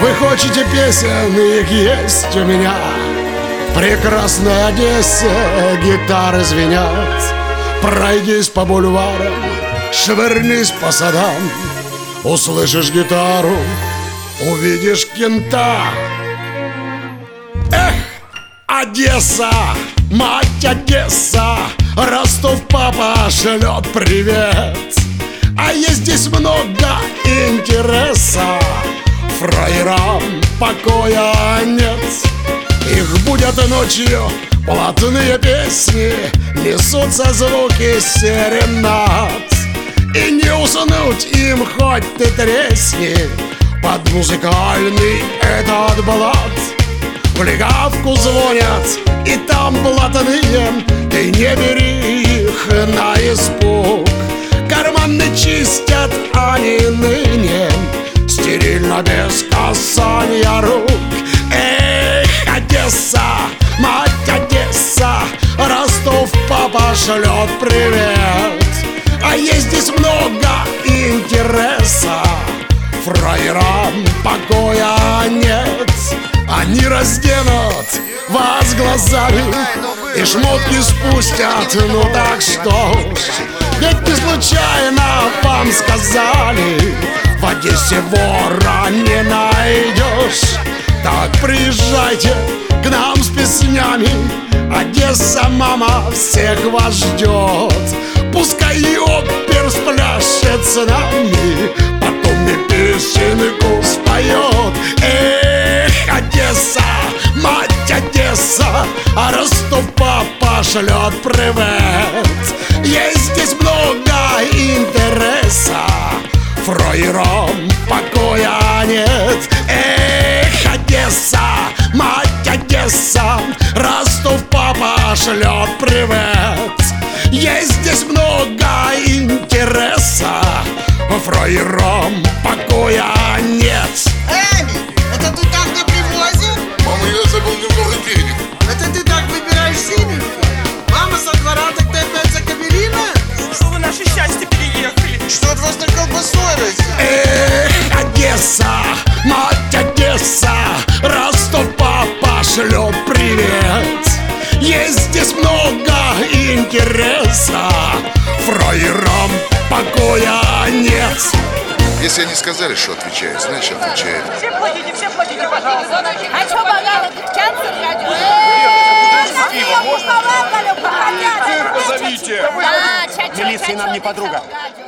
Вы хотите песен, их есть у меня. В прекрасной Одессе гитары звенят. Пройдись по бульварам, швырнись по садам. Услышишь гитару, увидишь кента. Эх, Одесса, мать Одесса, Ростов папа шлет привет. А есть здесь много интереса, фраерам покоя нет. Их будят ночью блатные песни, несутся звуки серенад. И не уснуть им хоть ты тресни под музыкальный этот блат. В легавку звонят, и там блатные, ты не бери их на испуг. Карманы чистят они ныне, стерильно без касания рук. Эх, Одесса, мать Одесса, Ростов папа шлет привет. А есть здесь много интереса, фраерам покоя нет. Они разденут вас глазами и шмотки спустят, ну так что ж. Ведь не случайно вам сказали, в Одессе вора не найдешь. Так приезжайте к нам с песнями, Одесса, мама, всех вас ждет. Пускай опер спляшет с нами, потом и песенку споет. Эх, Одесса, мать Одесса, а Ростов папа шлет привет. Есть здесь много интереса, фраерам покоя нет. Эх, Одесса, мать Одесса, Ростов папа шлет привет. Есть здесь много интереса, фраерам покоя нет. Эми, это ты так на привозе? Мама, я забыл немного денег. Это ты так выбираешь синенькую? Мама со двора, так ты опять за Кабелина? Что вы наше счастье переехали? Что от вас на колбасой разит? Эх, Одесса, мать Одесса, Ростов папа шлет привет. Есть здесь много интереса, фраерам покоя нет. Если они сказали, что отвечают, значит отвечают. Все платите, пожалуйста. А что, богато, девчонки радио? Позовите. Да, Милиция нам не подруга.